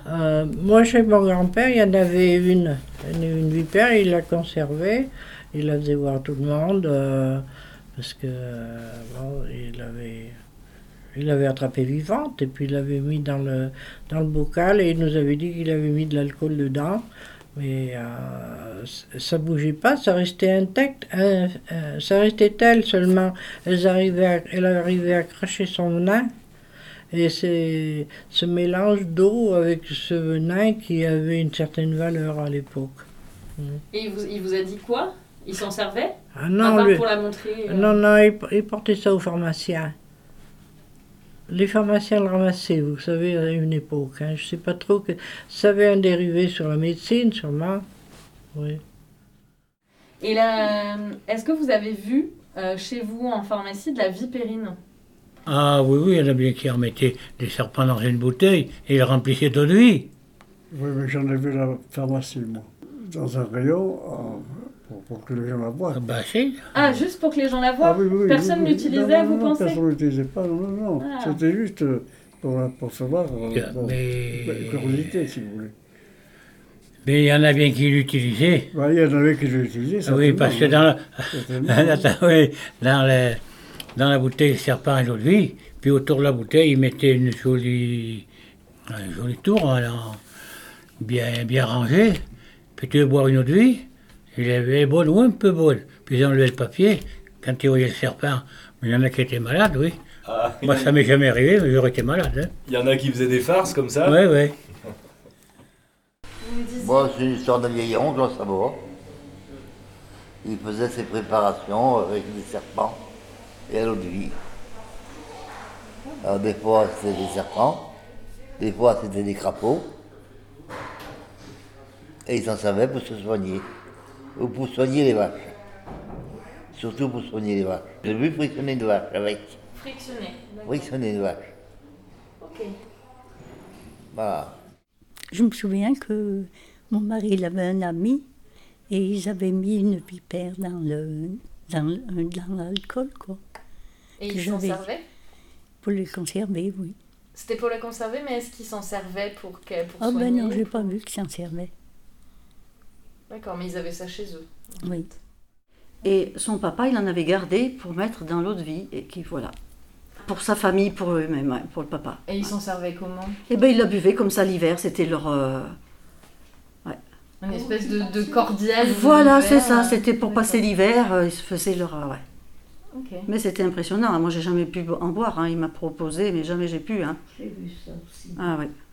Moi, chez mon grand-père, il y en avait une vipère, il l'a conservée, il la faisait voir à tout le monde, parce que bon, il l'avait attrapée vivante, et puis il l'avait mis dans le bocal, et il nous avait dit qu'il avait mis de l'alcool dedans, mais ça bougeait pas, ça restait intact, ça restait tel seulement, elle arrivait à cracher son venin. Et c'est ce mélange d'eau avec ce venin qui avait une certaine valeur à l'époque. Et il vous a dit quoi? Il s'en servait? Ah À non, part pour la montrer non, il portait ça aux pharmaciens. Les pharmaciens le ramassaient, vous savez, à une époque. Je ne sais pas trop que ça avait un dérivé sur la médecine, sûrement. Oui. Et là, est-ce que vous avez vu chez vous en pharmacie de la vipérine? Ah oui, il y en a bien qui remettaient des serpents dans une bouteille et ils remplissaient d'eau de vie. Oui, mais j'en ai vu à la pharmacie, moi. Dans un rayon, pour que les gens la voient. Bah si. Ah, juste pour que les gens la voient? Personne l'utilisait, vous pensez? Personne n'utilisait pas, non. Ah. C'était juste pour savoir, Mais... curiosité, si vous voulez. Mais il y en a bien qui l'utilisaient. Bah, il y en avait qui l'utilisaient, Oui, parce que dans la bouteille, le serpent et l'eau de vie, puis autour de la bouteille, ils mettaient un joli tour, alors, bien rangé. Puis tu veux boire une eau de vie, il avait bonne ou un peu bonne. Puis ils enlevaient le papier, quand ils voyaient le serpent. Mais il y en a qui étaient malades, oui. Ah, Moi, ça m'est jamais arrivé, mais j'aurais été malade. Il y en a qui faisaient des farces comme ça? Oui. Moi, c'est une histoire d'un vieillon, je dois savoir. Il faisait ses préparations avec des serpents et à l'eau de vie. Alors, des fois, c'était des serpents, des fois, c'était des crapauds. Et il s'en servait pour se soigner, ou pour soigner les vaches. Surtout pour soigner les vaches. J'ai vu frictionner une vache avec. Frictionner une vache. Ok. Voilà. Je me souviens que mon mari il avait un ami et ils avaient mis une vipère dans l'alcool, quoi. Et ils s'en servaient? Pour les conserver, oui. C'était pour les conserver, mais est-ce qu'ils s'en servaient pour soigner? Ben non, j'ai pas vu qu'ils s'en servaient. D'accord, mais ils avaient ça chez eux. Oui. Et son papa, il en avait gardé pour mettre dans l'eau de vie, et qui voilà. Pour sa famille, pour eux-mêmes, ouais, pour le papa. Et ils s'en servaient comment? Eh ben, ils la buvaient comme ça l'hiver, c'était leur... Une espèce de cordial. Voilà, c'est ça, c'était pour passer l'hiver, ils se faisaient leur... ouais. Okay. Mais c'était impressionnant, moi j'ai jamais pu en boire, il m'a proposé, mais jamais j'ai pu. J'ai vu ça aussi. Ah ouais.